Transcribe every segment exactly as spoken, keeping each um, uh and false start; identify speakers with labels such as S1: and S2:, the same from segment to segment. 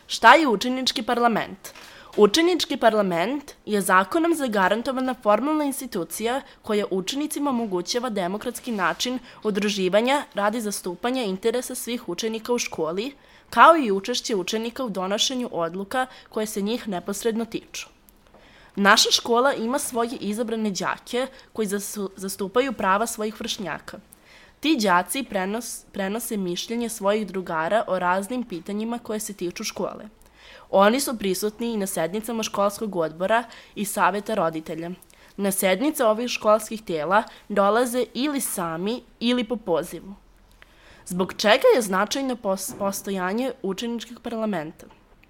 S1: Šta je učenički parlament? Učenički parlament je zakonom zagarantovana formalna institucija koja učenicima omogućava demokratski način udruživanja radi zastupanja interesa svih učenika u školi, kao i učešće učenika u donošenju odluka koje se njih neposredno tiču. Naša škola ima svoje izabrane đake koji zastupaju prava svojih vršnjaka. Ti đaci prenos, prenose mišljenje svojih drugara o raznim pitanjima koje se tiču škole. Oni su prisutni i na sednicama školskog odbora i saveta roditelja. Na sednice ovih školskih tela dolaze ili sami ili po pozivu. Zbog čega je značajno postojanje učeničkog parlamenta?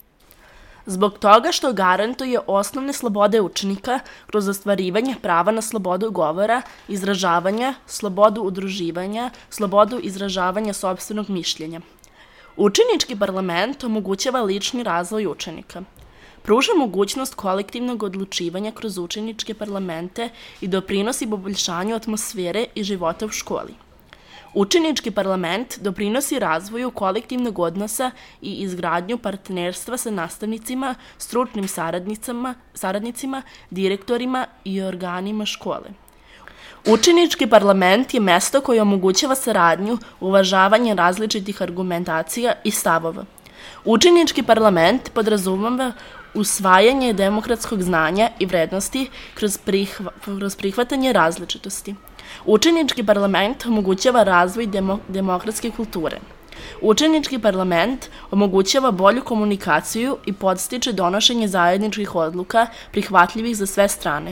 S1: Zbog toga što garantuje osnovne slobode učenika kroz ostvarivanje prava na slobodu govora, izražavanja, slobodu udruživanja, slobodu izražavanja sopstvenog mišljenja. Učenički parlament omogućava lični razvoj učenika. Pruža mogućnost kolektivnog odlučivanja kroz učeničke parlamente i doprinosi poboljšanju atmosfere i života u školi. Učenički parlament doprinosi razvoju kolektivnog odnosa i izgradnju partnerstva sa nastavnicima, stručnim saradnicima, direktorima i organima škole. Učenički parlament je mesto koje omogućava saradnju, uvažavanje različitih argumentacija i stavova. Učenički parlament podrazumeva usvajanje demokratskog znanja i vrednosti kroz, prihva, kroz prihvatanje različitosti. Učenički parlament omogućava razvoj demo, demokratske kulture. Učenički parlament omogućava bolju komunikaciju i podstiče donošenje zajedničkih odluka prihvatljivih za sve strane.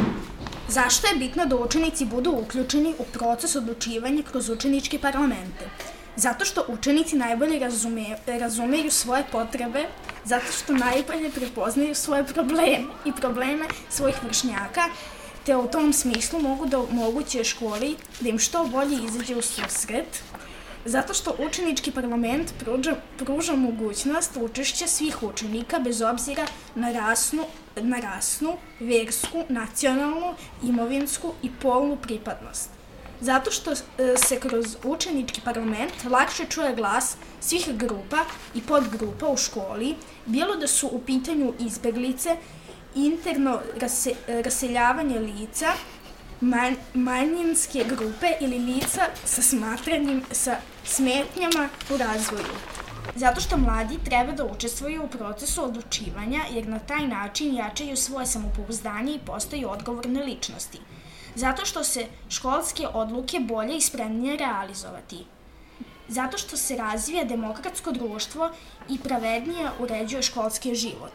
S2: Zašto je bitno da učenici budu uključeni u proces odlučivanja kroz učeničke parlamente? Zato što učenici najbolje razume, razumeju svoje potrebe, zato što najbolje prepoznaju svoje probleme i probleme svojih vršnjaka, te u tom smislu mogu da omoguće školi da im što bolje izađe u susret, zato što učenički parlament pruža, pruža mogućnost učešća svih učenika bez obzira na rasnu, na rasnu, versku, nacionalnu, imovinsku i polnu pripadnost. Zato što se kroz učenički parlament lakše čuje glas svih grupa i podgrupa u školi, bilo da su u pitanju izbeglice, interno rase, raseljavanje lica, man, manjinske grupe ili lica sa smatranjem, sa smetnjama u razvoju. Zato što mladi treba da učestvuju u procesu odlučivanja jer na taj način jačaju svoje samopouzdanje i postaju odgovorne ličnosti. Zato što se školske odluke bolje i spremnije realizovati. Zato što se razvija demokratsko društvo i pravednije uređuje školski život.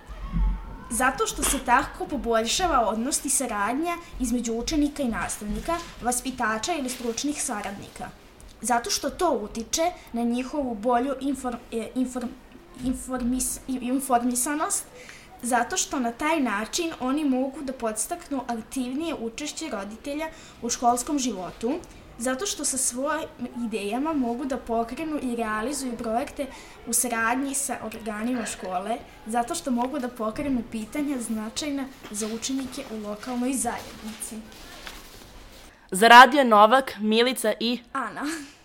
S2: Zato što se tako poboljšava odnos i saradnja između učenika i nastavnika, vaspitača ili stručnih saradnika. Zato što to utiče na njihovu bolju inform, inform, informis, informisanost, zato što na taj način oni mogu da podstaknu aktivnije učešće roditelja u školskom životu, zato što sa svojim idejama mogu da pokrenu i realizuju projekte u saradnji sa organima škole, zato što mogu da pokrenu pitanja značajna za učenike u lokalnoj zajednici.
S1: Za Radio Novak, Milica i
S2: Ana.